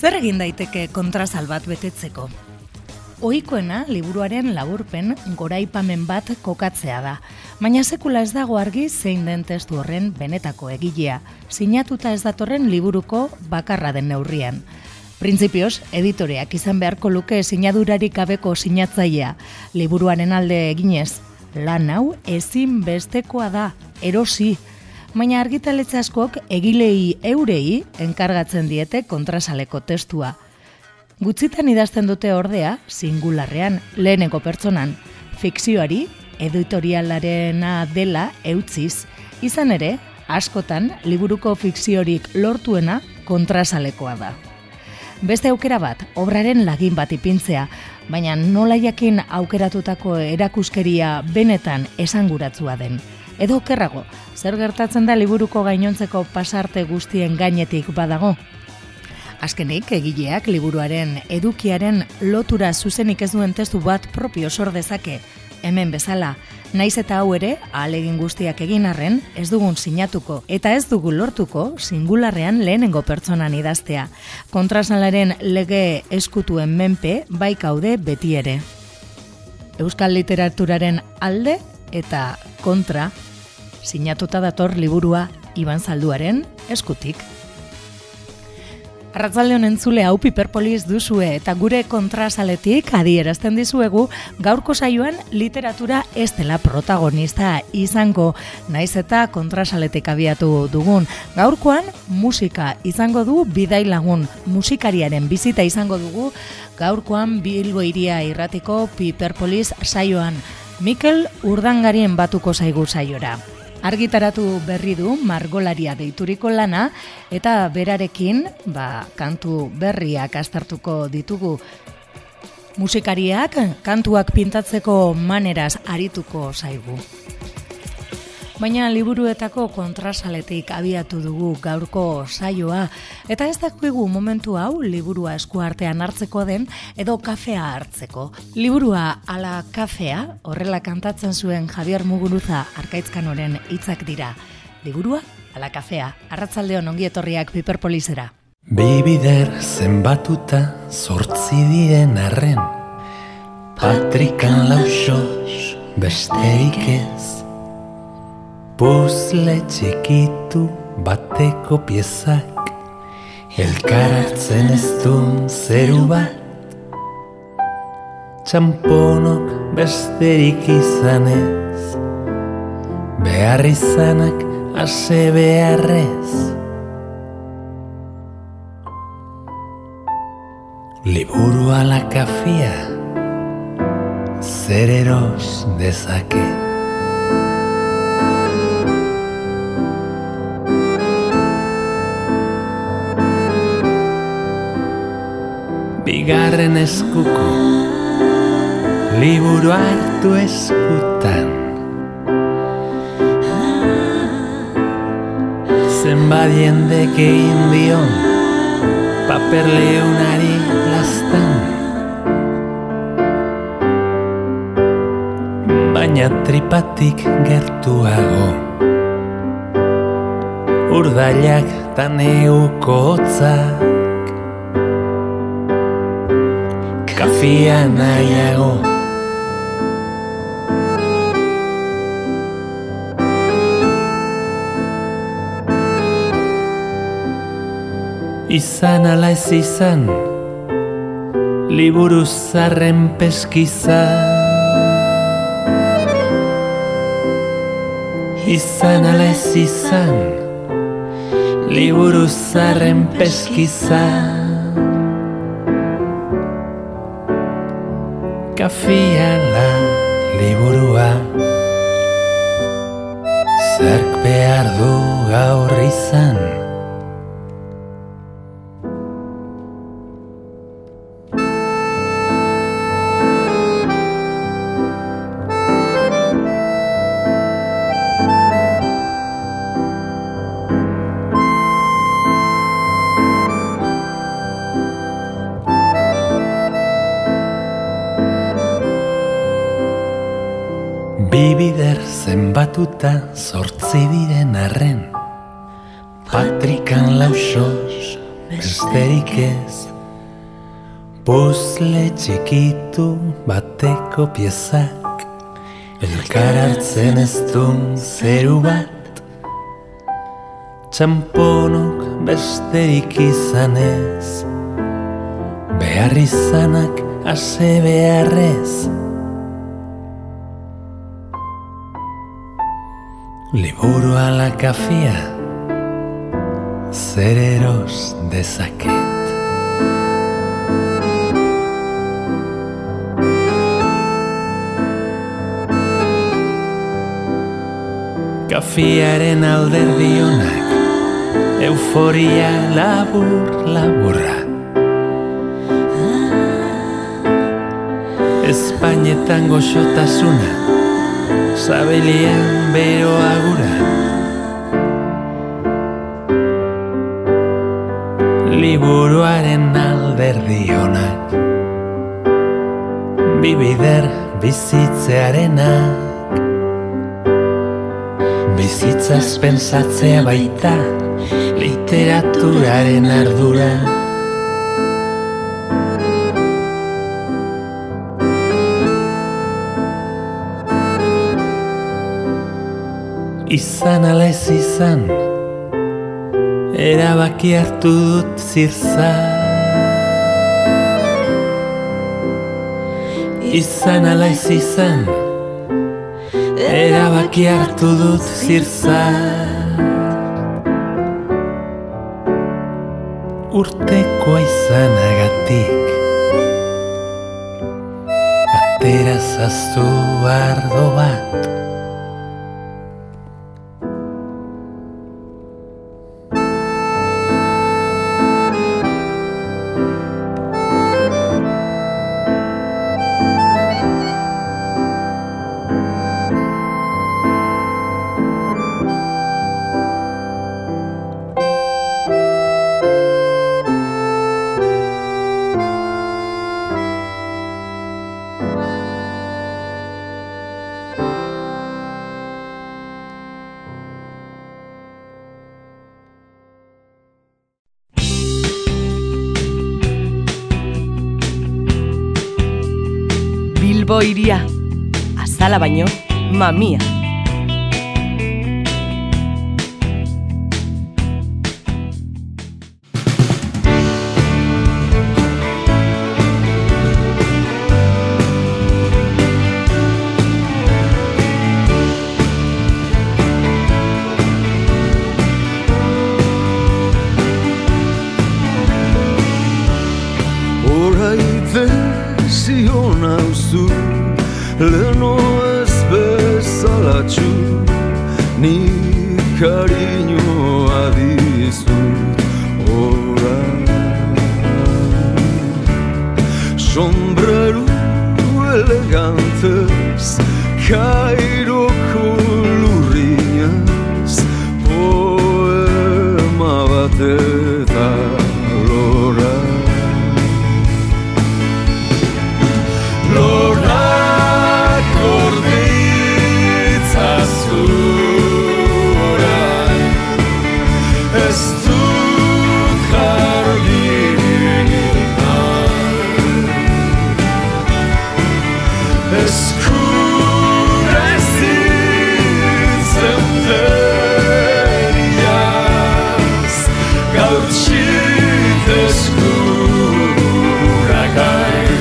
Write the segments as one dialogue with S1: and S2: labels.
S1: Zer egin daiteke kontrasal bat betetzeko? Ohikoena liburuaren laburpen goraipamen bat kokatzea da, baina sekula ez dago argi zein den testu horren benetako egilea, sinatuta ez datorren liburuko bakarra den neurrian. Printzipioz, editoreak izan beharko luke sinadurarik gabeko sinatzailea, liburuaren alde eginez. Lan hau ezinbestekoa da, erosi, baina argitaletxe askok egilei eurei enkargatzen diete kontrasaleko testua. Gutxitan idazten dute ordea, singularrean, leheneko pertsonan, fikzioari, editorialarena dela eutziz, izan ere, askotan, liburuko fikziorik lortuena kontrasalekoa da. Beste aukera bat, obraren lagin bat ipintzea, baina nola jakin aukeratutako erakuskeria benetan esanguratsua den. Edo okerrago, zer gertatzen da liburuko gainontzeko pasarte guztien gainetik badago? Azkenik, egileak liburuaren edukiaren lotura zuzenik ez duen testu bat propio sor dezake. Hemen bezala, naiz eta hau ere, ahalegin guztiak egin arren, ez dugun sinatuko eta ez dugu lortuko singularrean lehenengo pertsonan idaztea. Kontrasalaren lege eskutuen menpe bai kaude beti ere. Euskal literaturaren alde eta kontra, sinatuta dator liburua Iban Zalduaren eskutik. Arratsalde honen entzule hau Piperpolis duzue eta gure kontrasaletik adierazten dizuegu gaurko saioan literatura ez dela protagonista izango, naiz eta kontrasaletik abiatu dugun. Gaurkoan musika izango du bidai lagun, musikariaren bizita izango dugu gaurkoan Bilbo Hiria Irratiko Piperpolis saioan. Mikel Urdangarien batuko zaigu saiora. Argitaratu berri du margolaria deituriko lana eta berarekin kantu berriak aztertuko ditugu. Musikariak kantuak pintatzeko maneraz arituko zaigu. Baina liburuetako kontrasaletik abiatu dugu gaurko saioa eta ez dakigu momentu hau liburua eskuartean hartzeko den edo kafea hartzeko. Liburua ala kafea, horrela kantatzen zuen Javier Muguruza Arkaitzkanoren hitzak dira. Liburua ala kafea, arratsaldeon ongi etorriak Piperpolisera.
S2: Bi bider zenbatuta 8 diren arren, patrikan lausos besterik ez. Puzle txikitu bateko piezak, elkarartzen ez duen zeru bat. Txamponok besterik izan ez, behar izanak ase beharrez. Liburu ala kafia, zer eros dezake. Bigarren eskuko liburu hartu eskutan, zenbat jendek egin dion paper leunari lastan, baina tripatik gertuago urdailak ta neguko hotzak. Kafia nahiago, izan ala ez izan, liburu zarren peskiza. Izan ala ez izan, liburu zarren peskiza. Kafia la liburua, zerk behar du gaur izan. Bi bider zenbatuta 8 diren arren, patrikan lausos besterik ez. Puzzle txikitu bateko piezak, elkar hartzen ez duen zeru bat, txamponok besterik izanez, behar izanak ase beharrez. Liburu ala kafia, zer eros dezaket. Kafiaren alderdi onak, euforia labur-laburra. Espainetan goxotasuna, sabelian bero agura. Liburuaren alderdi onak, bibider bizitzearenak. Bizitzaz pensatzea baita, literaturaren ardura. Izan ala ez izan, erabaki hartu dut zirza. Izan ala ez izan, erabaki hartu dut zirza. Urtekoa izanagatik, atera zaztu ardo bat.
S3: Bilbo iria, azala baino, mamia.
S4: Zion hauzu, leno ez bezalatxu, nik kariñoa dizut orain. Sombrero elegantez, Kairoko lurrinez, poema bat eta lora. Lorak orditzazu orain, ez dut jargirik nahi. Eskura ezitzen teriaz, gaur txit eskurak hain.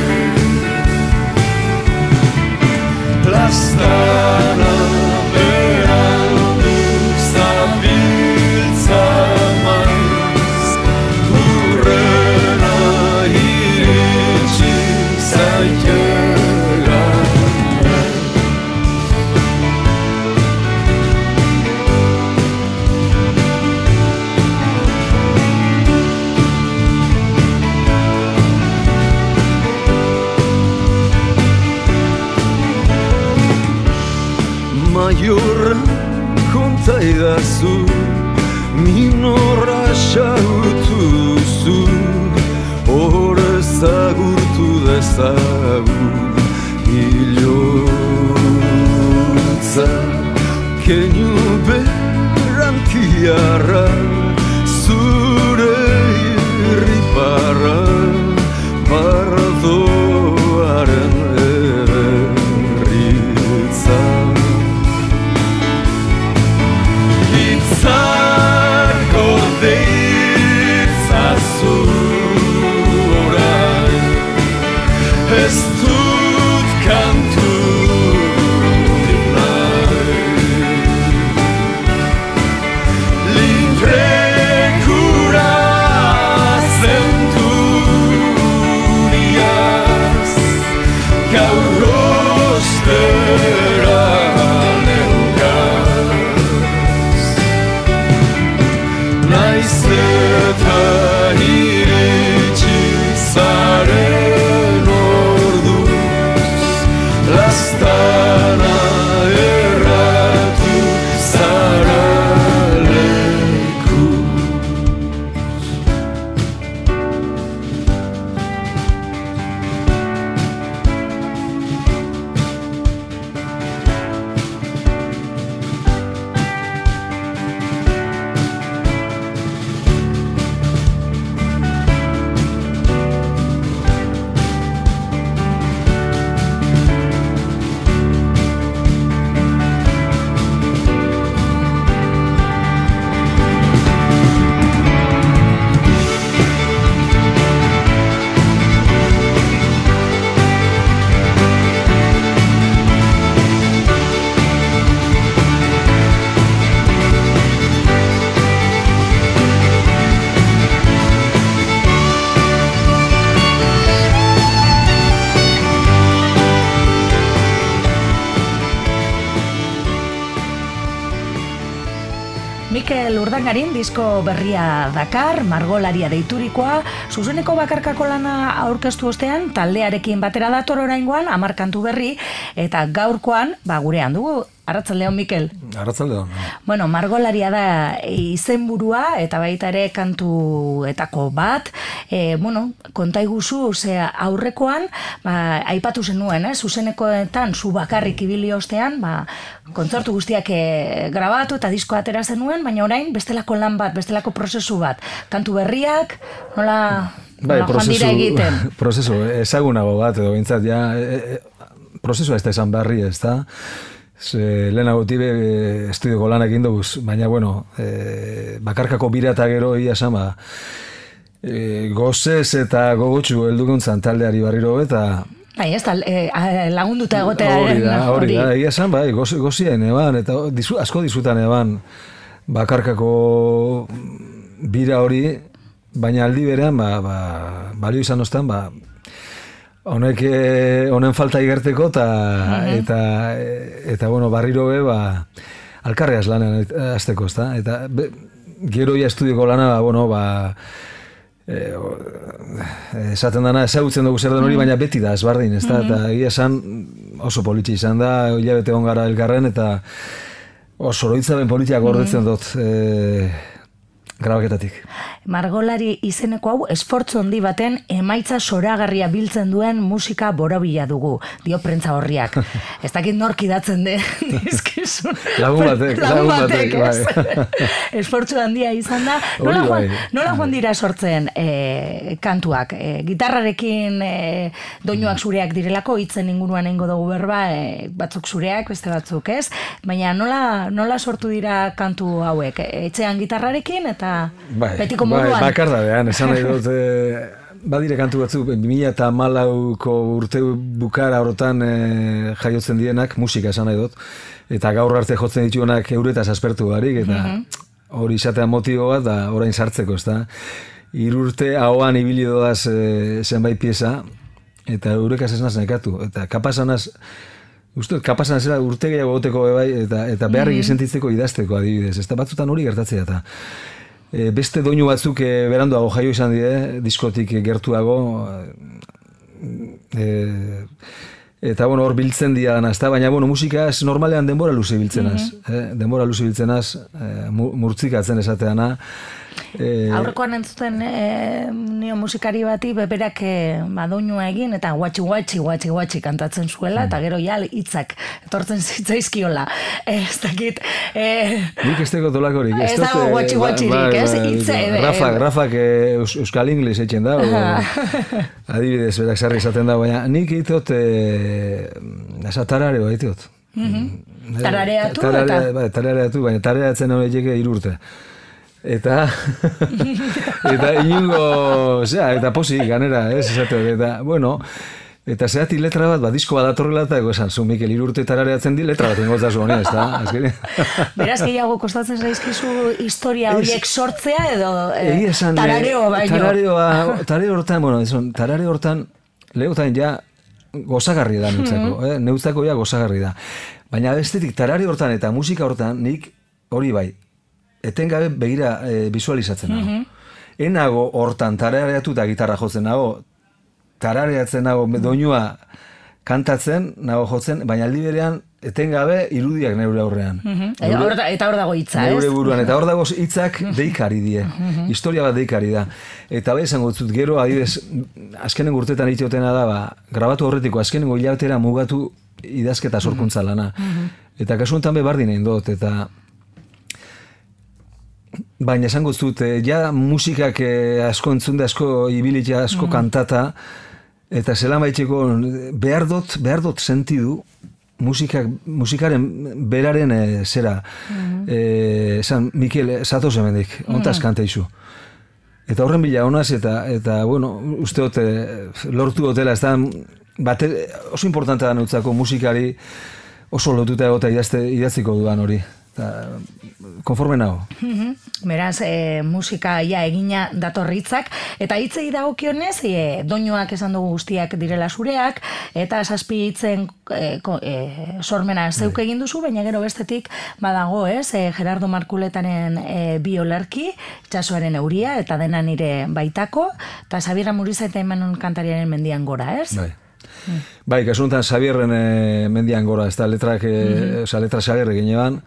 S4: Plastana berandu zabiltza maiz, hurrena iritsi zaitela. Maiorra kontaidazu, minorra xautu duzu, hor ezagurtu dezagun hilotza. Keinu berantiarra, zure irriparra, barra
S1: Urdangarin disko berria dakar, margolaria deiturikoa, zuzeneko bakarkako lana aurkeztu ostean, taldearekin batera dator oraingoan, 10 kantu berri, eta gaurkoan, gurean dugu, Arratsaldeon, Mikel.
S5: Arratsaldeon.
S1: Bueno, margolaria da izenburua eta baita ere kantuetako bat. Konta iguzu, aurrekoan, aipatu zenuen, zuzenekoetan, zu bakarrik ibili ostean, kontzertu guztiak grabatu eta disko atera zenuen, baina orain bestelako lan bat, bestelako prozesu bat. Kantu berriak, nola joan dira egiten?
S5: Prozesu ezagunago bat, edo bintzat, prozesua ez da esan berri, ez da? Lehenago tibe estudioko lanak indoz, baina, bakarkako bira eta gero ia esan, gozez eta gogotxu heldukuntzan taldeari barriro, eta
S1: ez da, lagunduta egotea
S5: hori da, egia esan, gozien eban, eta asko dizutan eban bakarkako bira hori, baina aldi berean, balio izan ostan, honen falta igerteko eta barriro alkarreaz lanean azteko, ezta? Eta gero ia estudioko lana, esaten dana ezagutzen dugu zer den hori, baina beti da, ezbardin, ezta? Eta egia esan oso politxe izan da, hilabete ongara elkarren, eta oso oroitzaben politiak gordetzen dut grabaketatik.
S1: Margolari izeneko hau esfortzu handi baten emaitza zoragarria biltzen duen musika borobila dugu, dio prentza horriak. Ez dakit nork idatzen dizkizun.
S5: Lagun batek.
S1: Esfortzu handia izan da. Nola joan dira sortzen kantuak? Gitarrarekin doinuak zureak direlako, hitzen inguruan eingo dugu berba, batzuk zureak, beste batzuk ez. Baina nola sortu dira kantu hauek? Etxean gitarrarekin eta betiko moduan?
S5: Bakardadean, esan nahi dut, badire kantu batzuk, 2014ko urte bukara horretan jaiotzen dienak, musika esan nahi dut, eta gaur arte jotzen dituenak euretaz aspertu barik, eta hori izatean motibo bat, da orain sartzeko, ez da. 3 urte ahoan ibili dodaz zenbait pieza, eta eurekaz ez naz nekatu, eta kapazanaz, kapazan zera urte gehiago goteko bebai, eta beharrik sentitzeko idazteko adibidez, ez da batzutan hori gertatzea, eta beste doinu batzuk beranduago jaio izan dire, diskotik gertuago, eta hor biltzen dira dana, baina musikaz normalean denbora luze biltzenaz, murtzikatzen esateana.
S1: Aurrekoan entzuten nio musikari bati beberak doinua egin eta guatxi kantatzen zuela eta gero hitzak etortzen zitzaizkiola. Ez dakit...
S5: Nik ez teko tolakorik.
S1: Ez dago guatxirik, ez?
S5: Rafak euskal ingles etxen da, adibidez berak sarri izaten da, baina nik itot tarareo haiteot.
S1: Tarareatu?
S5: Tarareatu, baina tarareatzen horiek 3 urte. Eta inungo, eta posik, ganera, esateak, eta zeatik letra bat, disko bat atorrela, eta esan, zu, Mikel, 3 urte tarareatzen di, letra bat ingotza zuen, ez da?
S1: Beraz, gehiago kostatzen zaizkizu historia horiek sortzea, edo tarareo baino?
S5: Tarareo hortan, lehotan ja gozagarri da neutzako ja gozagarri da. Baina bestetik, tarareo hortan eta musika hortan, nik hori bai, etengabe begira visualizatzen nago. Enago hortan tarareatu eta gitarra jotzen nago, tarareatzen nago doinua kantatzen, nago jotzen, baina aldi berean etengabe irudiak neure aurrean.
S1: Eta hor dago hitza, ez?
S5: Neure buruan, eta hor dago hitzak deikari die. Historia bat deikari da. Eta bai esango dut gero, adibidez, azkenen urtetan itxotena da, grabatu horretiko, azkenengo hilabetera mugatu idazketa sorkuntza lana. Eta kasu honetan bardin egin dut, eta baina esango zut, ja musikak asko entzunde, asko ibilitia, asko kantata, eta zelan baitxeko behar dut sentidu musikaren beraren zera. Esan, Mikel, zatoz hemendik, ontaz kanteizu. Eta horren bila honaz, eta uste dut, lortu dutela, ez da, oso importantea da neutzako musikari oso lotuta egotea idaztiko dudan hori. konforme nago.
S1: Beraz, musika ia egina datorritzak, eta hitzei dagokionez, doinuak esan dugu guztiak direla zureak, eta 7 hitzen sormena zeuk egin duzu, baina gero bestetik badago, Gerardo Markuletaren bi olerki, Itsasoaren euria, eta dena nire baitako, eta Xabier Amuriza eta Imanol Kantariaren Mendian gora, ez?
S5: Bai, kasu honetan Xabierren Mendian gora, ez da letrak, letra Xabierre ginean,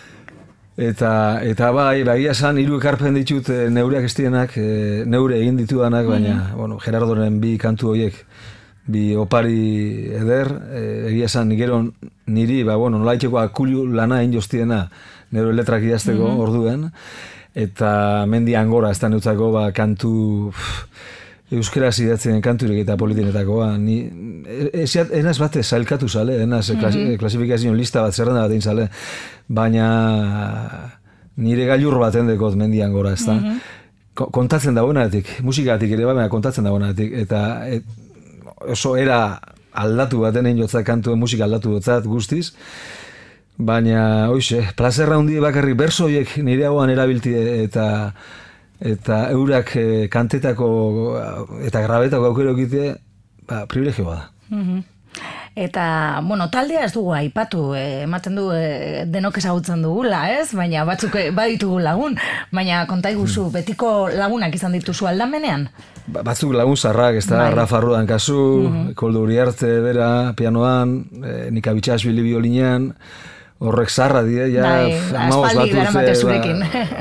S5: eta bai, egia esan 3 ekarpen ditut neureak estienak, neure egin ditudanak, baina, bueno, Gerardoren bi kantu horiek, bi opari eder, egia esan gero niri, bueno, nolaiteko akulu lana egin joztiena, neure letrak idazteko orduen, eta Mendian gora, ez da neutzako, kantu... Euskaraz idatzen kanturik eta politinetakoa. Enaz bate zailkatu zale, enaz klasifikazio lista bat, zerrenda bat egin zale, baina nire gailur bat endekot Mendian gora, ez da. Kontatzen dagoenatik, musikatik ere baina kontatzen dagoenatik, eta oso era aldatu baten egin jotzat kantuen musika aldatu jotzat guztiz, baina, hoxe, plazerra hundi bakarrik bersoiek nire hauan erabilti eta eurak kantetako eta grabetako aukero egite, privilegioa da.
S1: Eta, bueno, taldea ez dugu aipatu, ematen du denok ezagutzen dugula, ez? Baina batzuk baditugu lagun, baina konta iguzu, betiko lagunak izan dituzu aldamenean?
S5: Batzuk lagun zarrak, ez da, Rafa Rudan kasu, Koldo Uriarte bera, pianoan, Nika Bitxasbili biolinean, horrek zarra die,
S1: aspaldi daramate zurekin.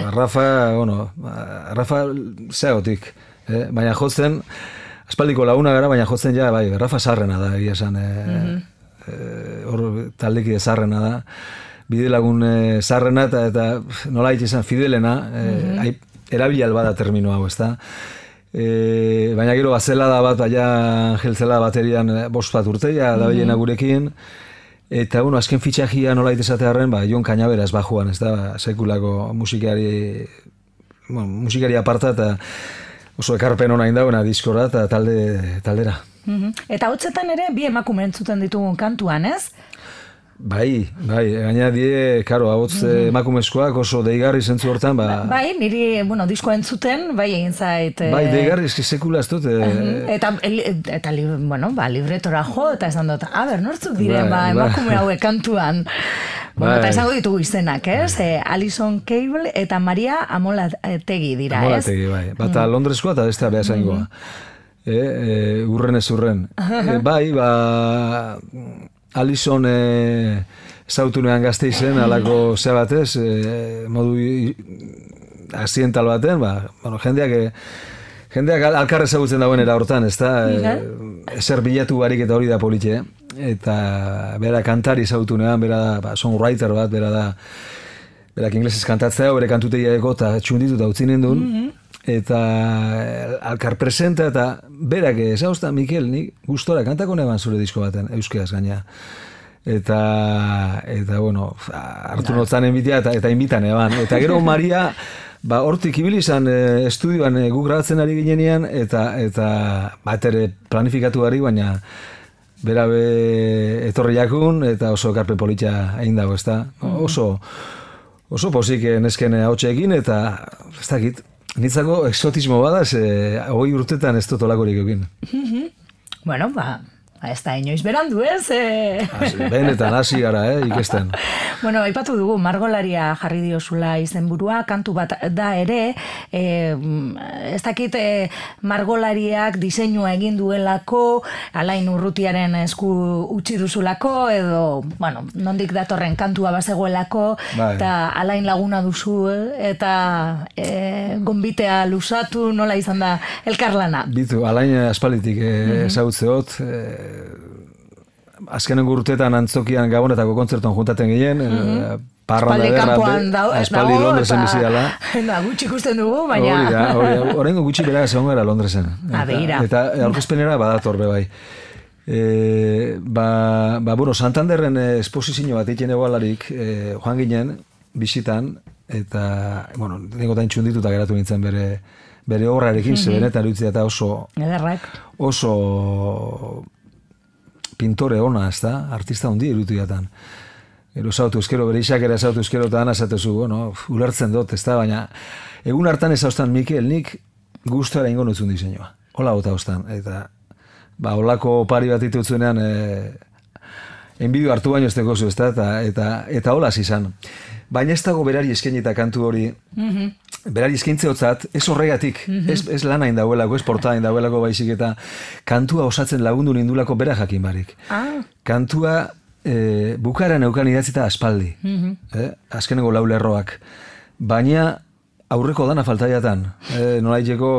S5: Rafa zeagotik, baina jotzen, aspaldiko laguna gara, baina jotzen ja, bai, Rafa zarrena da, egia esan, hor taldeki zarrena da, bide lagun zarrena, eta nola izan fidelena, erabilal bada termino hau, ez da. Baina gero bazela da bat, baina Angelzela baterian 5 bat urteia, da bilena gurekin, eta, bueno, azken fitxajia nola itezatearen, Jon Cañaveras bajuan, ez da, sekulako musikari aparta, eta oso ekarpen hona indauena diskora eta taldera.
S1: Eta hotzetan ere, bi emakume entzuten ditugun kantuan, ez?
S5: Bai, gaina die, karo, hotz emakumezkoak oso deigarri zentzu hortan,
S1: Bai, niri, bueno, diskoa entzuten, bai egin zait...
S5: Bai, deigarri, eski sekula ez dut...
S1: Eta, bueno, libretora jo, eta esan dut, nortzuk diren, emakume hauek kantuan... Bueno, eta esango ditugu izenak, ez? Alison Cable eta Maria Amolategi dira, ez?
S5: Amolategi, bai. Bata Londreskoa eta bestea behasaingoa. Urren ez urren. Bai, Alison zautunean Gasteizen, alako zea batez, modu accidental baten, bueno, jendeak alkarre ezagutzen dagoen era hortan, ez da, ezer bilatu barik eta hori da politxe, eta bera kantari zautunean, bera da songwriter bat, bera da, berak inglesez kantatzea, bere kantutegiaeko eta txunditu eta utzinen duen, eta alkar presenta, eta berak ezauzta, Mikel, nik gustora kantako neban zure disko baten, euskeraz gaina. Eta bueno, hartu notzan enbitea eta inbitan eban. Eta gero Maria, hortik ibili izan estudioan guk grabatzen ari ginenean, eta batere planifikatu ari, baina bera etorri jakun, eta oso ekarpen politxa egin dago, ez da? Oso pozik nesken hautseekin, eta ez dakit, nitzako exotismo badaz, 20 urtetan ez dut olakorik egin.
S1: Bueno, ez da inoiz berandu, ez?
S5: Benetan, hasi gara, ikesten.
S1: Bueno, aipatu dugu, margolaria jarri diozula izenburua, kantu bat da ere, ez dakit margolariak diseinua egin duelako, Alain Urrutiaren esku utzi duzulako, edo, bueno, nondik datorren kantua bazegoelako, eta Alain laguna duzu, eta gonbitea lusatu, nola izan da elkarlana?
S5: Bitu, Alain aspalitik ezautzeot, azkenengo urteetan antzokian Gabonetako kontzertuan juntaten ginen, parranda ederra, aspaldi Londresen bizi dela.
S1: Gutxi ikusten dugu, baina...
S5: Horrengo gutxi bera egon gara Londresen. Eta aurkezpenera badator be bai. Bueno, Santanderren esposizio bat egiten egualarik joan ginen, bisitan, eta, bueno, negotain txundituta geratu nintzen bere obrarekin, zebenetan erutzea eta oso pintore ona, ez da, artista hundi erutiatan. Ero zautu ezkero, bere isakera zautu ezkero, eta ana zatezu, bueno, ulertzen dut, ez da, baina egun hartan ez haustan, Mikel, nik guztuara ingo nutzun diseinua. Hola gota haustan, eta holako pari bat ditutzunean, enbidio hartu baino ez tekozu, ez da, eta hola izan. Baina ez dago berari eskainita kantu hori, berari eskaintzeotzat, ez horregatik, ez lana indauelako, ez portada indauelako baizik, eta kantua osatzen lagundu nindulako bera jakin barik. Kantua bukara neukan idatzita aspaldi, azkeneko 4 lerroak, baina aurreko dana faltaiatan, nolaiteko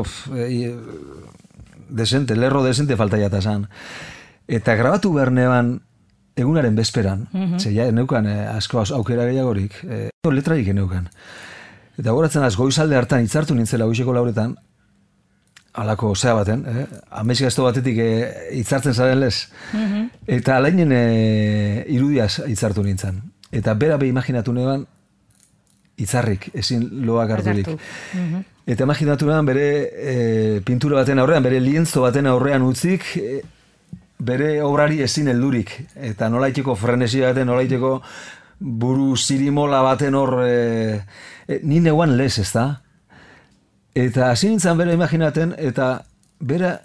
S5: lerro desente faltaiata zan. Eta grabatu behar neban egunaren bezperan, ja neukan asko aukera gehiagorik, letrarik neukan. Eta goratzen goizalde hartan hitzartu nintzela goizeko 4etan, alako zea baten, amezgazto batetik hitzartzen zaren lez. Eta alainen irudiaz hitzartu nintzen. Eta bera imaginatu neban hitzarrik, ezin loak harturik. Eta imaginatu neban bere pintura baten aurrean, bere lienzo baten aurrean utzik, bere obrari ezin heldurik, eta nolaiteko frenesia baten, nolaiteko buru zirimola baten hor, ni neuan lez, ez da? Eta hasi nintzen bera imaginaten, eta bera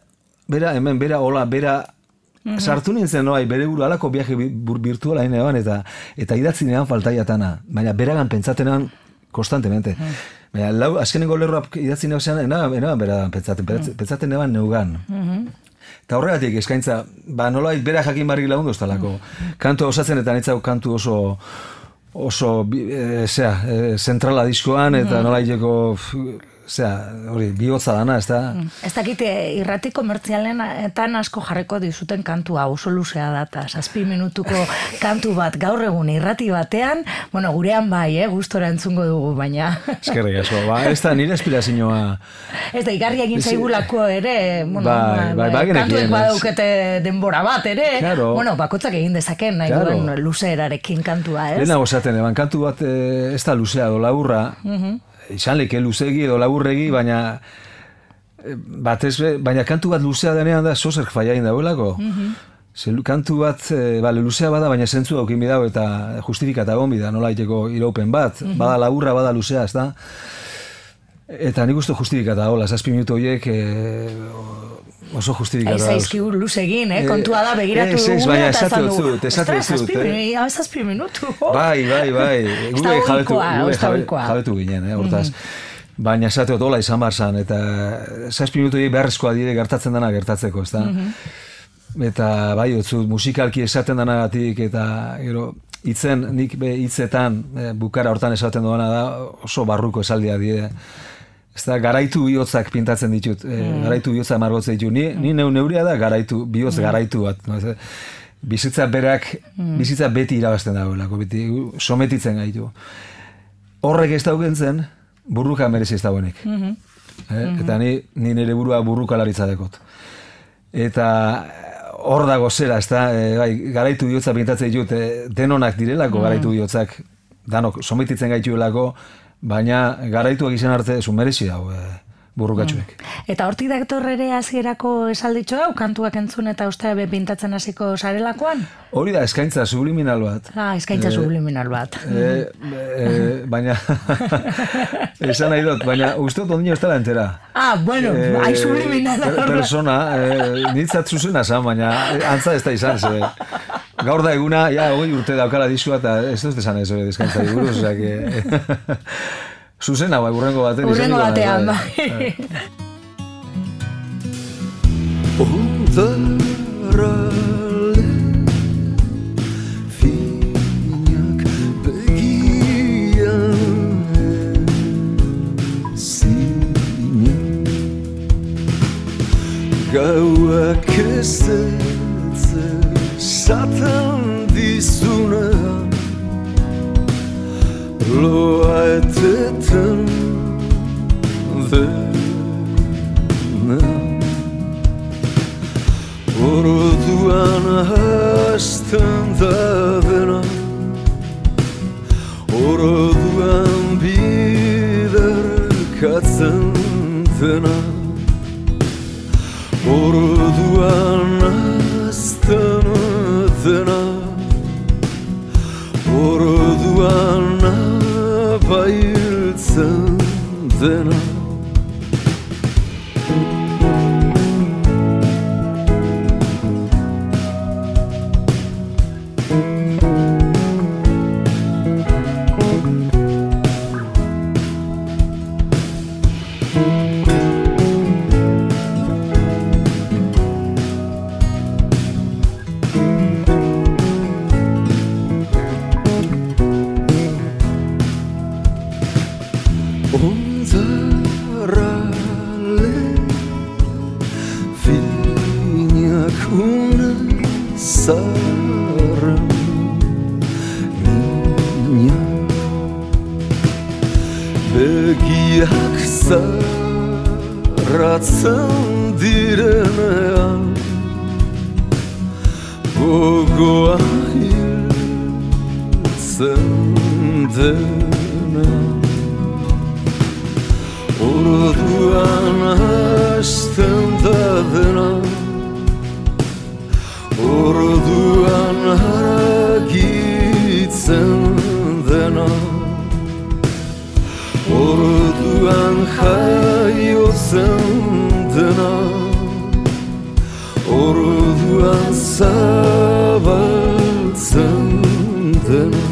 S5: sartu nintzen noai, bere buru alako viaje virtuala inean, eta idatzi nean faltaiatana, baina beragan pentsatenan konstantemente. Baina azkenengo lerroak idatzi nean, enaban bera pentsaten neban neugan. Eta horregatik eskaintza, nolait bera jakin barrik lagundu ustalako. Kantu osatzen eta netzau kantu oso zentrala diskoan, eta nolaiteko hori, bihotza dana, ez da?
S1: Ez dakit, irrati komertzialetan asko jarriko dizuten kantua, oso luzea data, 7 minutuko kantu bat gaur egun irrati batean, bueno, gurean bai, gustora entzungo dugu, baina...
S5: Eskerrik asko, ez da nire aspirazioa...
S1: Ez da, igarri egin zaigulako ere, kantuek badaukete denbora bat ere, bueno, bakotzak egin dezaken, nahi duen luzeerarekin kantua, ez?
S5: Lehenago zaten, kantu bat ez da luzea do laburra, izan leke luzegi edo laburregi, baina kantu bat luzea denean da zozer faiain dauelako. Kantu bat luzea bada, baina zentzu daukin bidau eta justifikata egon bida, nola iteko iraupen bat, bada laburra, bada luzea, ez da? Eta nik uste justifikata hola, 7 minutu horiek oso justifikata.
S1: Zaizkigur luzegin, kontua da begiratu dugu eta esan dugu. Ostra, 7 minutu.
S5: Bai. Gure jabetu ginen, hortaz. Baina esateot hola izan barzan, eta 7 minutu beharrezkoa dire gertatzen dana gertatzeko, ez da? Eta bai, musikalki esaten danagatik, eta gero, nik hitzetan, bukara hortan esaten doana da, oso barruko esaldia dire. Ez da, garaitu bihotzak pintatzen ditut, garaitu bihotzak margotzen ditut. Ni neurea da bihotz garaitu bat. Bizitza berak, bizitza beti irabazten dagoelako, beti sometitzen gaitu. Horrek ez daukentzen, burruka merezi ez dagoenik. Eta ni nire burua burrukalaritza dekot. Eta hor dago zera, ez da, garaitu bihotzak pintatzen ditut, denonak direlako garaitu bihotzak, danok sometitzen gaituelako, baina garaituak izan arte zu merezi dago burrukatxuek.
S1: Eta hortik dator ere hasierako esalditxo hau, kantuak entzun eta uste pintatzen hasiko sarelakoan?
S5: Hori da, eskaintza subliminal bat.
S1: Eskaintza subliminal bat.
S5: Baina, esan nahi dut, baina uste dut ondino ez dela entera.
S1: Bueno, hai subliminal.
S5: Persona, nitzat zuzena zan, baina antza ez da izan, ze. Gaur da eguna, 20 urte daukala diskoa, eta ez dut esan ez hori eskaintza diguruz, osea que... Zuzena, urrengo batean.
S1: Urrengo batean, bai.
S4: Ondarrale finak begian zina gauak ez esaten dizunean loa eteten dena orduan hasten da dena orduan biderkatzen dena orduan hasten dena orduan orduan abailtzen dena. Ondarrale finak unen zaharren nina, begiak zarratzen direnean, gogoa hiltzen denean. Orduan hasten da dena, orduan haragitzen dena, orduan jaiotzen dena, orduan zabaltzen dena.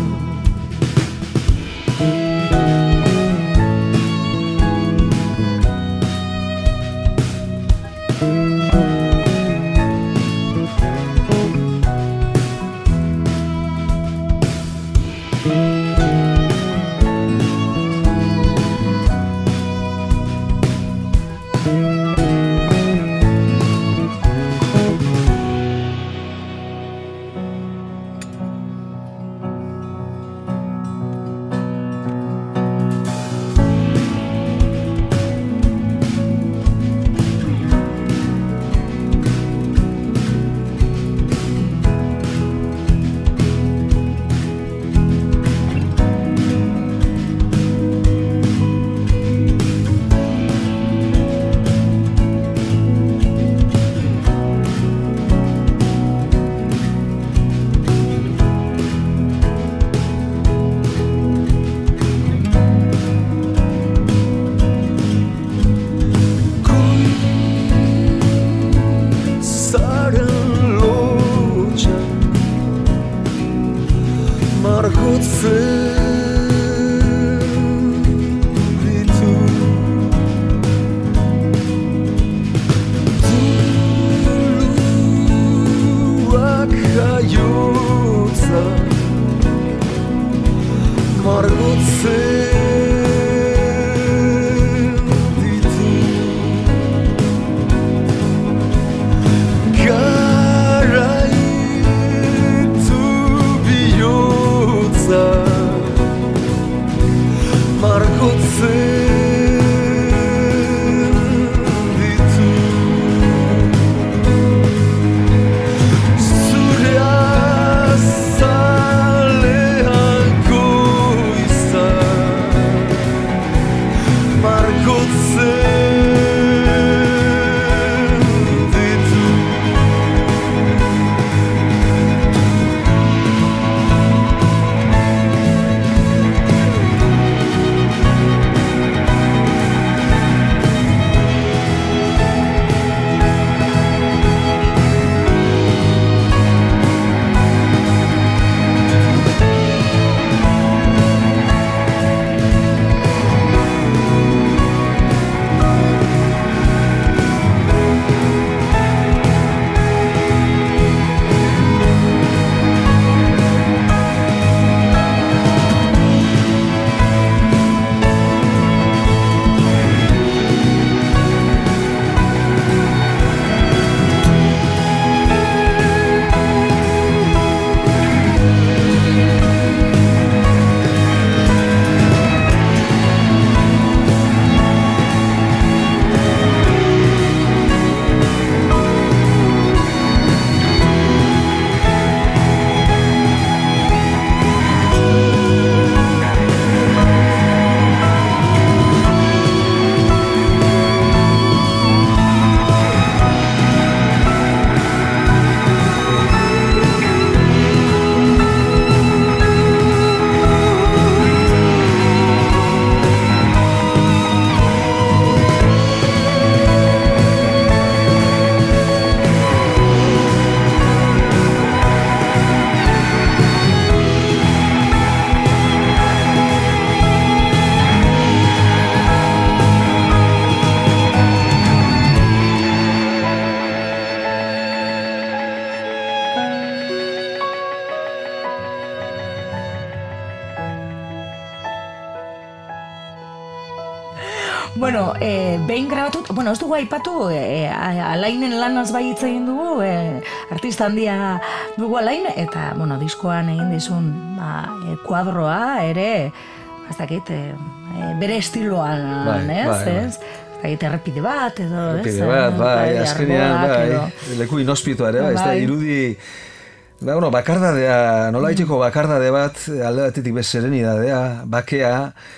S1: Bueno, behin grabatut, bueno, ez dugu aipatu, Alainen lanaz bai hitz egin dugu, artista handia dugu Alain, eta, bueno, diskoan egin dizun kuadroa ere, ez dakit, bere estiloan, ez? Errepide bat, edo, ez?
S5: Errepide bat, bai, azkenean, leku inospitua ere, ez da, irudi, bakardadea, nola itxeko bakardade bat, alde batetik bez serenidadea, bakea,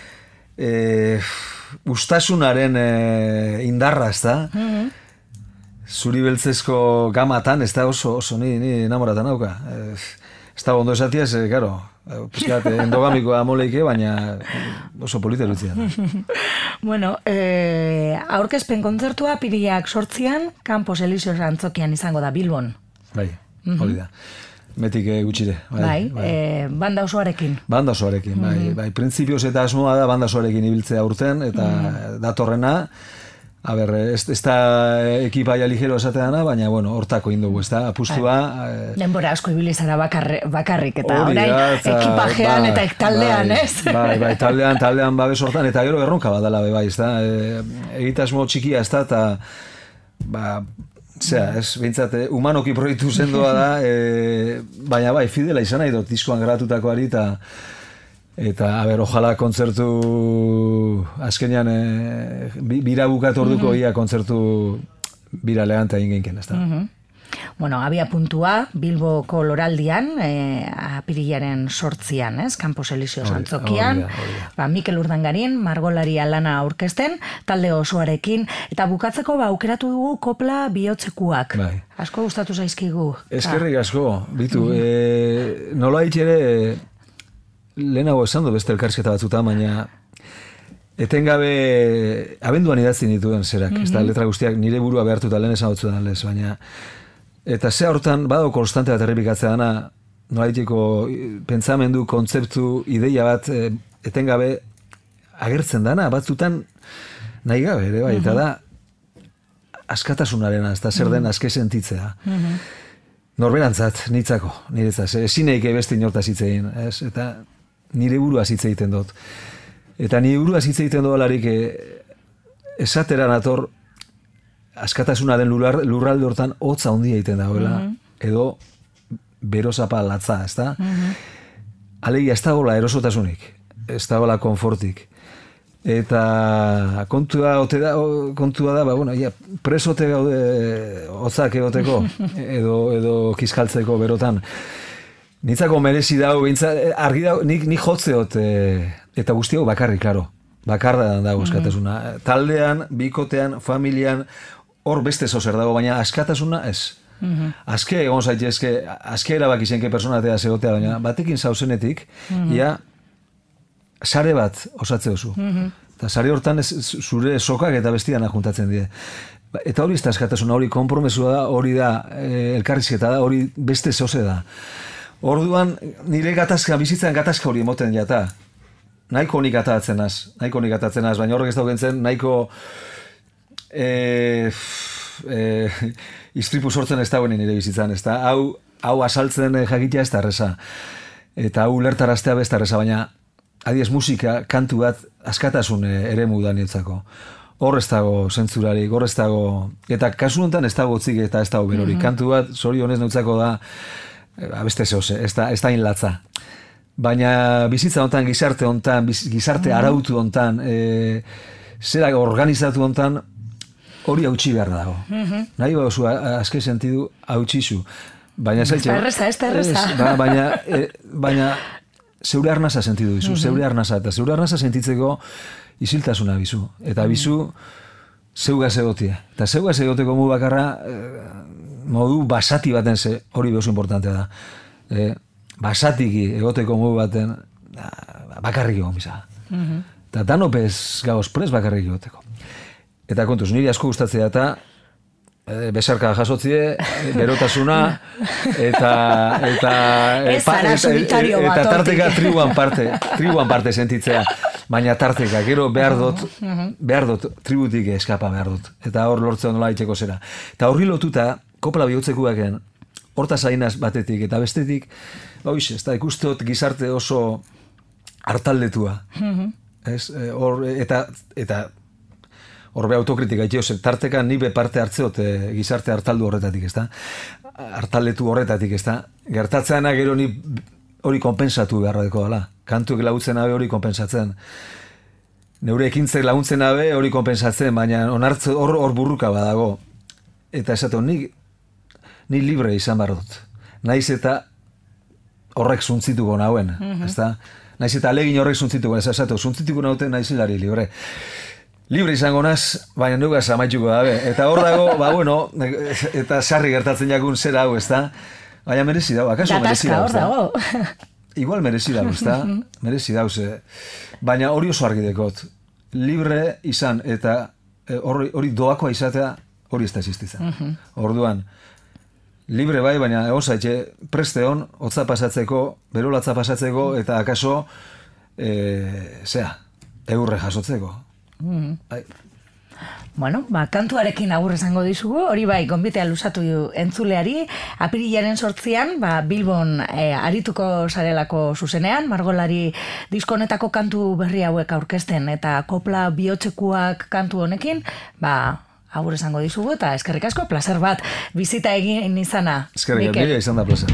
S5: ustasunaren indarra, ez da? Zuri beltzezko gamatan, ez da oso ni enamoratan nauka. Ez da ondo esatiaz, karo, pizkat endogamikoa moleike, baina oso polita erutzia da.
S1: Bueno, aurkezpen kontzertua apirilak 8an, Campos Elíseos antzokian izango da Bilbon.
S5: Bai, hori da. Metik gutxire.
S1: Bai, banda osoarekin.
S5: Banda osoarekin, bai. Printzipioz eta asmoa da banda osoarekin ibiltzea urten, eta datorrena, a ber, ez da ekipaia ligero esateana, baina, bueno, hortako indugu, ez da, apustua...
S1: Denbora asko ibilizara bakarrik, eta orain ekipajean eta taldean, ez?
S5: Bai, taldean babes hortan, eta gero erronka bat dela, bai, ez da, egitasmo txikia, ez da, eta, ez, bintzat, humanoki proiektu sendoa da, baina bai, fidela izan nahi dut, diskoan gratutakoari, eta, a ber, ojala kontzertu, azkenean, bira bukatu orduko ia kontzertu bira elegante egin genken, ez da.
S1: Bueno, abia puntua, Bilboko Loraldian, apirilaren 8an, ez? Campos Elíseos antzokian, Mikel Urdangarin, margolaria lana aurkezten, talde osoarekin, eta bukatzeko aukeratu dugu kopla bihotzekuak. Asko gustatu zaizkigu.
S5: Eskerrik asko, bitu, nola ere, lehenago esan du beste elkarrizketa batzuta, baina etengabe abenduan idatzi dituen zerak, ez da, letra guztiak nire burua behartuta lehen esan dutzu da lez, baina eta ze hortan badago konstante bat errepikatzea dana, nolaiteko pentsamendu, kontzeptu, ideia bat etengabe agertzen dana, batzutan nahi gabe, ere bai, eta da askatasunarena, ez da zer den aske sentitzea. Norberantzat, nitzako, niretzat, ezineik beste inortaz hitz egin, ez? Eta nire burua hitz egiten dut. Eta nire burua hitz egiten dut alarik esatera nator askatasuna den lurralde hortan hotza handia egiten dagoela, edo berozapa latza, ez da? Alegia, ez dagoela erosotasunik, ez dagoela konfortik. Eta kontua da, presote gaude hotzak egoteko, edo kiskaltzeko berotan. Nitzako merezi dago, argi dago, nik jotzeot, eta guzti hau bakarrik, klaro. Bakardan dago askatasuna. Taldean, bikotean, familian, hor beste zozer dago, baina askatasuna ez. Azke egon zaitezke, azke erabaki zenke personatea zegotea, baina batekin zauzenetik, ia sare bat osatze oso. Eta sare hortan zure sokak eta bestiana juntatzen die. Eta hori ez da askatasuna, hori konpromesua da, hori da elkarrizketa da, hori beste zoze da. Orduan, nire gatazka, bizitzan gatazka hori emoten jata. Nahiko nik atatzen az, baina horrek ez daugentzen, nahiko istripu sortzen ez dagoen nire bizitzan, ez da. Hau asaltzen jakitea ez da erreza. Eta hau lertaraztea ez da erreza, baina adiez musika, kantu bat, askatasun eremu da nietzako. Hor ez dago zentzurarik, hor ez dago... Eta kasu honetan ez dago tzik eta ez dago berori. Kantu bat, zorionez neutzako da, beste zehoze, ez da inlatza. Baina bizitza honetan, gizarte honetan, gizarte arautu honetan, zera organizatu honetan, hori hautsi behar dago. Nahi bauzu, azke sentidu, hautxizu. Baina ez
S1: da erreza.
S5: Baina zeure arnaza sentidu bizu, zeure arnaza. Eta zeure arnaza sentitzeko isiltasuna bizu. Eta bizu zeugaz egotia. Eta zeugaz egoteko modu bakarra modu basati baten hori behuzu importantea da. Basatiki egoteko modu baten bakarrik egon bizala. Eta danopez gauz prez bakarrik egoteko. Eta kontuz, niri asko gustatzea eta besarka jasotzie, berotasuna, eta tarteka tribuan parte sentitzea. Baina tarteka, gero behar dut, tributik eskapa behar dut. Eta hor lortzen nola itxeko zera. Eta horri lotuta, kopla bihotzekuaken, hortaz ainaz batetik eta bestetik, ez da, ikustot gizarte oso hartaldetua. Eta Horbe autokritika itxeo, tarteka ni be parte hartzeot gizarte hartaldu horretatik, ezta? Hartaletu horretatik, ezta? Gertatzeana gero ni hori konpensatu beharra deko dela. Kantuek lagutzen abe hori konpensatzen. Neure ekintzek laguntzen abe hori konpensatzen, baina onartze hor burruka badago. Eta esatu, ni libre izan behar dut. Naiz eta horrek suntzituko nauen, ezta? Naiz eta alegin horrek suntzituko, esatu, suntzituko nauten naizilari libre. Libre izango naz, baina nugaz amaituko dabe. Eta hor dago, eta sarri gertatzen jakun zera hau, ezta? Baina merezi dago, akaso merezi dago, ezta?
S1: Dago.
S5: Igual merezi dago, ezta? Merezi dago, baina hori oso argi dekot. Libre izan eta hori doakoa izatea hori ez da existitzen. Orduan, libre bai, baina egon zaitxe preste hon, hotza pasatzeko, berolatza pasatzeko, eta akaso, eurre jasotzeko.
S1: Bueno, kantuarekin agur esango dizugu, hori bai, gonbitea luzatu entzuleari, apirilaren 8an, Bilbon arituko sarelako zuzenean, margolari diskonetako kantu berri hauek aurkezten, eta kopla bihotzekuak kantu honekin, agur esango dizugu, eta eskerrik asko, placer bat, bizita egin izana.
S5: Eskerrik asko, izan da placer.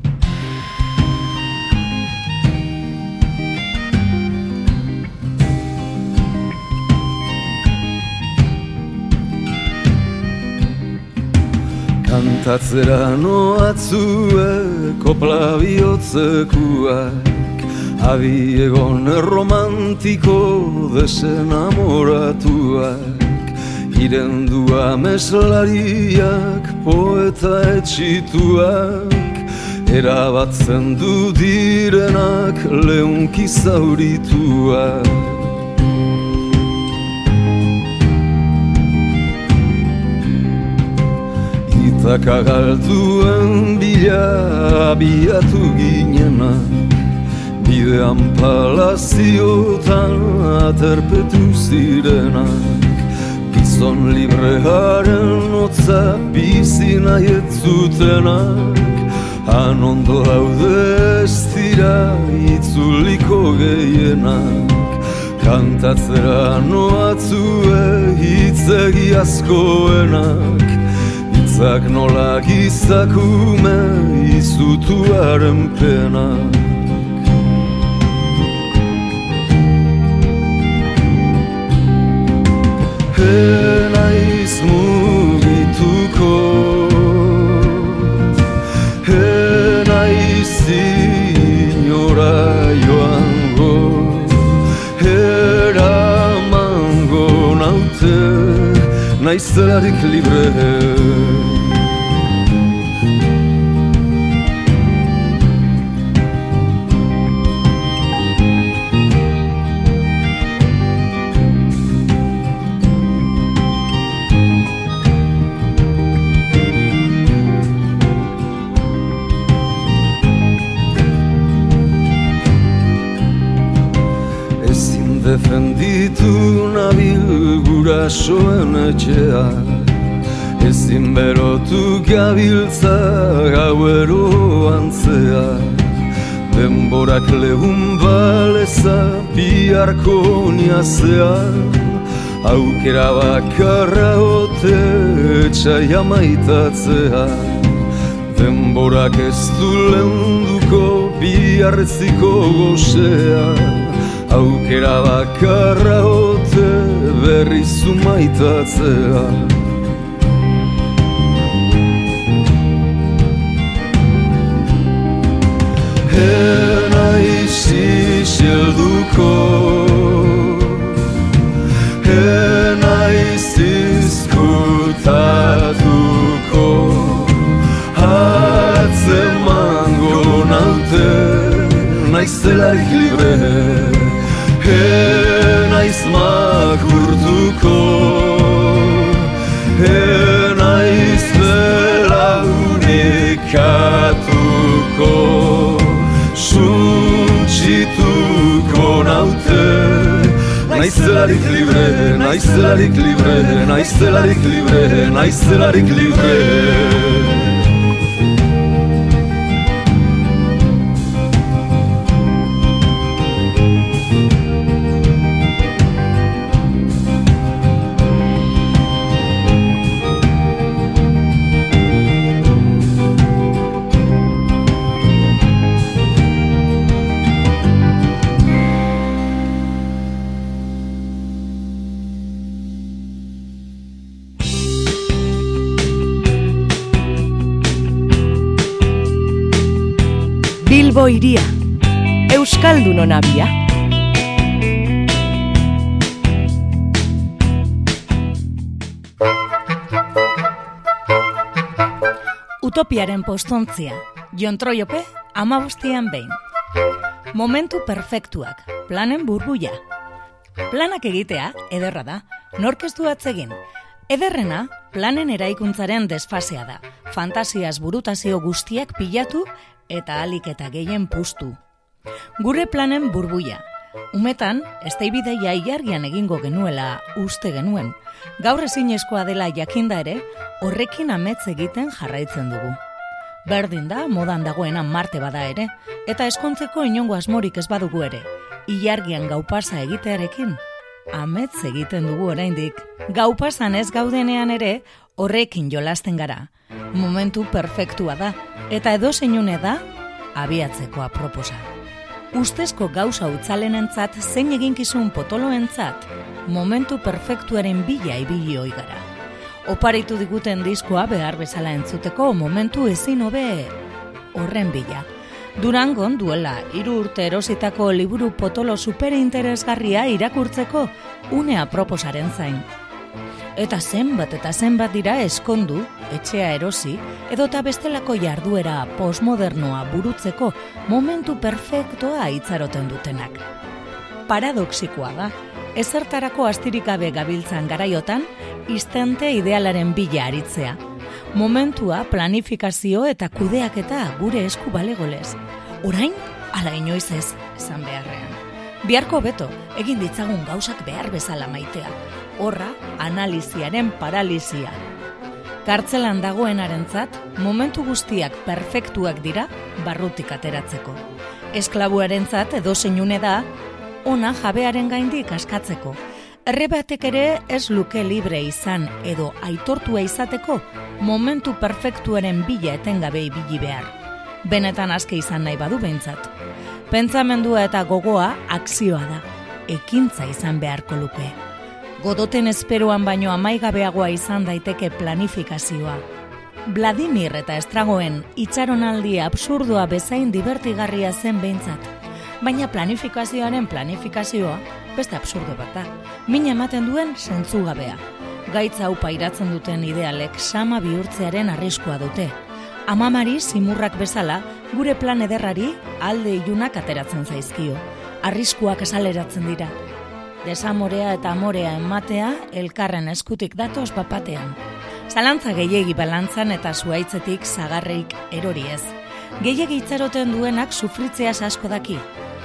S4: Kantatzera noatzue kopla bihotzekuak, abiegon romantiko desenamoratuak, irendua meslariak poeta etxituak, erabatzen du direnak leunki zaurituak. Itaka galduen bila abiatu ginenak, bidean palaziotan aterpetu zirenak, gizon librearen hotza bizi nahi ez zutenak, han ondo daude ez dira itzuliko gehienak, kantatzera noatzue hitzegi askoenak, hitzak nola gizakume izutuaren penak. Naiz mugituko, naiz inora joango, eramango naute, naiz zelarik libre. Defenditu nabil gurasoen etxea, ezin berotu gabiltza gauero antzea, denborak lehun baleza biharko niazea, aukera bakarra ote etxaia maitatzea, denborak ez du leunduko bihartziko gozea, aukera bakarra ote berrizu maitatzea. Naiz isilduko, naiz izkutatuko, atzemango naute, naiz zelarik libre. Naiz makurtuko, naiz belaunikatuko, suntsituko naute, naiz zelarik libre, naiz zelarik libre, naiz zelarik libre, naiz zelarik libre.
S3: Bilbo iria, Euskaldunon abia.
S1: Utopiaren postontzia, Jon Troiope, 15 behin. Momentu perfektuak, planen burbuia. Planak egitea, ederra da, nork ez du atsegin. Ederrena, planen eraikuntzaren desfasea da. Fantasiaz burutazio guztiak pilatu eta ahalik eta gehien puztu. Gure planen burbuia. Umetan, ezteibideia ilargian egingo genuela uste genuen. Gaur ezinezkoa dela jakinda ere, horrekin amets egiten jarraitzen dugu. Berdin da, modan dagoena Marte bada ere, eta eskontzeko inongo asmorik ez badugu ere. Ilargian gaupasa egitearekin, amets egiten dugu oraindik. Gaupasan ez gaudenean ere, horrekin jolasten gara. Momentu perfektua da, eta edozeinune da, abiatzeko aproposa. Ustezko gauza utzalenentzat zein eginkizun potoloentzat, momentu perfektuaren bila ibili ohi gara. Oparitu diguten diskoa behar bezala entzuteko momentu ezin hobe horren bila. Durangon duela 3 urte erositako liburu potolo superinteresgarria irakurtzeko une aproposaren zain. Eta zenbat dira eskondu, etxea erosi, edota bestelako jarduera postmodernoa burutzeko momentu perfektoa itzaroten dutenak. Paradoxikoa da, ezertarako astirik gabe gabiltzan garaiotan, instante idealaren bila aritzea. Momentua, planifikazio eta kudeaketa gure esku balegolez. Orain, ala inoiz ez, esan beharrean. Biharko beto, egin ditzagun gauzak behar bezala maitea. Horra, analiziaren paralizia. Kartzelan dagoenarentzat, momentu guztiak perfektuak dira barrutik ateratzeko. Esklabuarentzat edozeinune da, ona jabearen gaindik askatzeko. Errebatek ere ez luke libre izan edo aitortua izateko momentu perfektuaren bila etengabe ibili behar. Benetan aske izan nahi badu behintzat. Pentsamendua eta gogoa akzioa da. Ekintza izan beharko luke. Godoten esperoan baino amaigabeagoa izan daiteke planifikazioa. Vladimir eta Estragoen itxaronaldi absurdoa bezain divertigarria zen behintzat. Baina planifikazioaren planifikazioa beste absurdo bat da. Min ematen duen zentzugabea. Gaitza hau pairatzen duten idealek sama bihurtzearen arriskua dute. Amamari zimurrak bezala, gure plan ederrari alde ilunak ateratzen zaizkio. Arriskuak esaleratzen dira. Desamorea eta amorea ematea elkarren eskutik datoz bapatean. Zalantza gehiegi balantzan eta zuaitzetik zagarreik erori ez. Gehiegi itxaroten duenak sufritzeaz asko daki.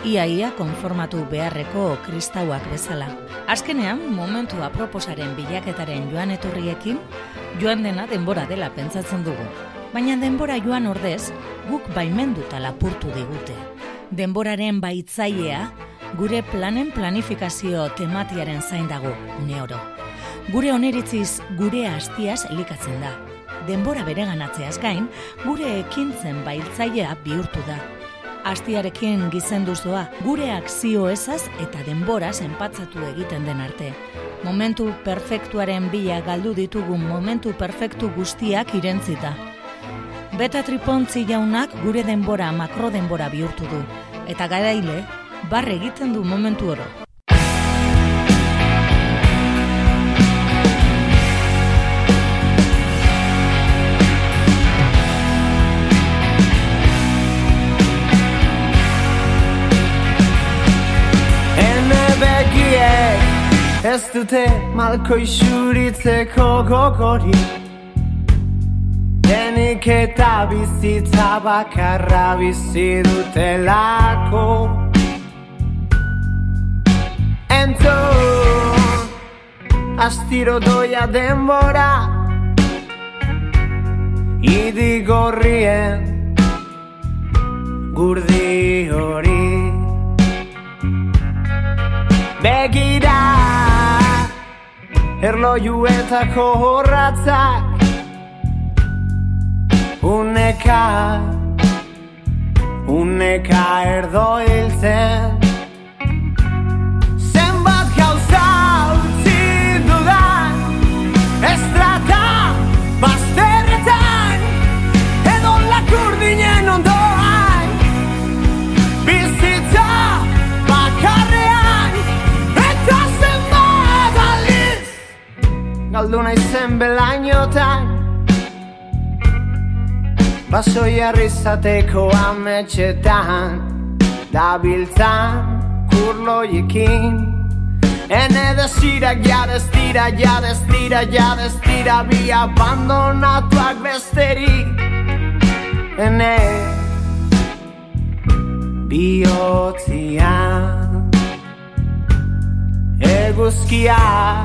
S1: Ia konformatu beharreko kristauak bezala. Azkenean, momentu aproposaren bilaketaren joan etorriekin, joan dena denbora dela pentsatzen dugu. Baina denbora joan ordez, guk baimenduta lapurtu digute. Denboraren baitzailea, gure planen planifikazio tematiaren zain dago, une oro. Gure oneritziz, gure hastiaz elikatzen da. Denbora bereganatzeaz gain, gure ekintzen baitzailea bihurtu da. Hastiarekin gizenduz doa, gure akzio ezaz eta denboraz enpatzatu egiten den arte. Momentu perfektuaren bila galdu ditugun momentu perfektu guztiak irentzita. Beta Tripontzi jaunak gure denbora makrodenbora bihurtu du, eta garaile, barre egiten du momentu oro.
S6: Ez dute malko isuritzeko gogori, denik eta bizitza bakarra bizi dutelako. Entzun, astiro doia denbora, idigorrien gurdi hori. Begira, erlojuetako horratzak, uneka erdo hiltzen. Zenbat gauza utzi dudan, estrata bazterretan, edo lakurdinen ondoan. basoi arrizateko ametxetan dabiltzan kurloiekin. Ene desira, ja destira bi abandonatuak besterik. Ene bihotzian eguzkia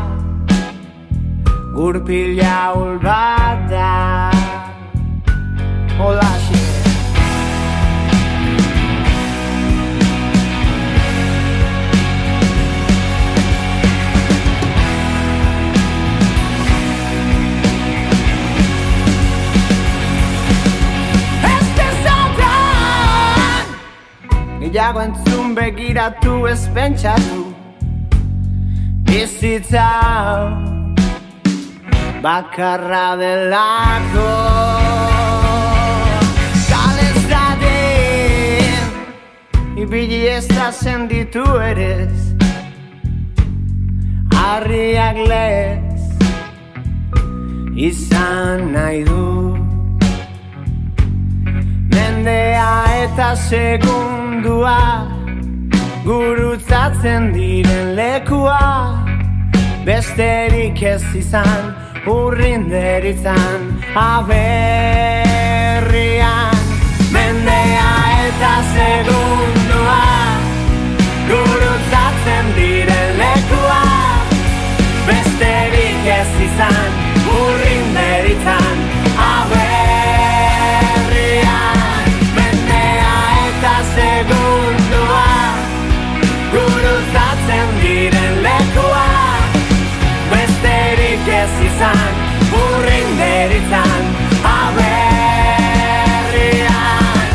S6: gurpila ulbat da. Holaxe Gehiago entzun begiratu ez pentsatu bizitza bakarra delako. Salez dadin ibili ez da senditu erez harriak lez izan nahi du. Mendea eta segundua gurutzatzen diren lekua besterik ez izan urrinderitzan aberrian. Mendea eta segundua gurutzatzen diren lekua besterik ez izan urrinderitzan aberrian. Mendea eta segundua gurutzatzen diren lekua besterik ez izan urrinderitzan aberrian.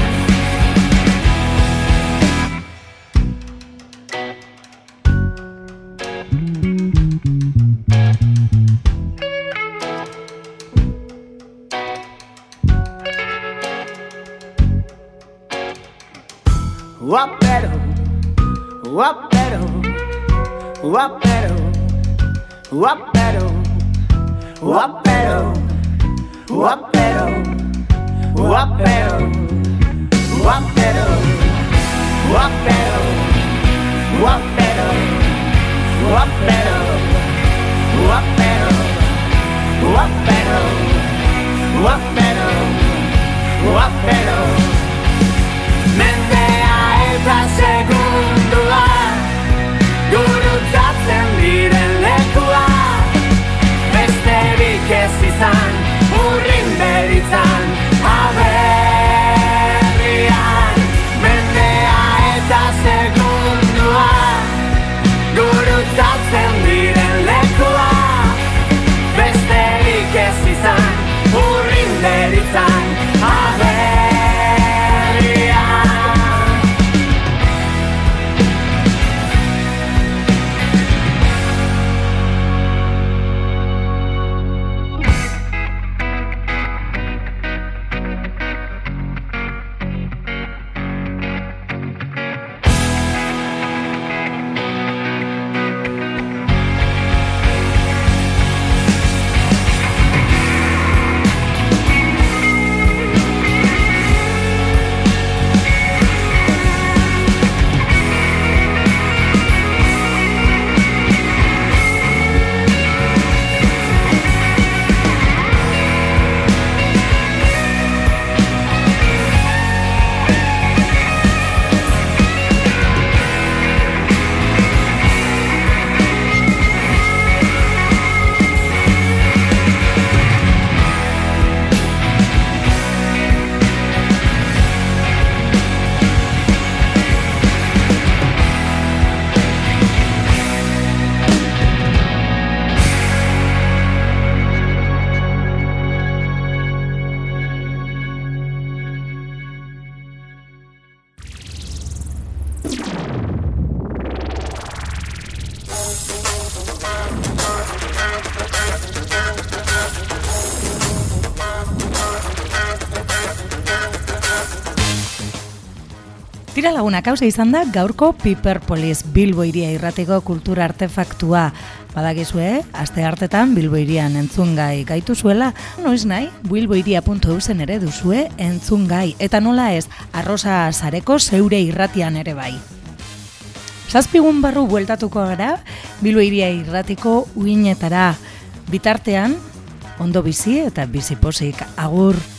S6: Wapero, wapero, wapero, wapero, wapero, wapero, wapero, wapero, wapero, wapero, wapero, wapero, wapero, wapero, wapero. Mendea eta segundua gurutzatzen diren lekua besterik ez izan urrinderitzan aberrian. Mendea eta segundua gurutzatzen diren lekua besterik ez izan urrinderitzan aberrian.
S1: Tira lagunak hauze izan da gaurko Piperpolis Bilbo Hiria Irratiko kultura artefaktua. Badakizue, aste hartetan Bilboirian entzungai gaituzuela, noiz nahi, bilboiria.eusen ere duzue entzungai, eta nola ez, Arrosa Sareko zeure irratian ere bai. 7 barru bueltatuko gara, Bilboiria irratiko uinetara, bitartean, ondo bizi eta bizipozik, agur!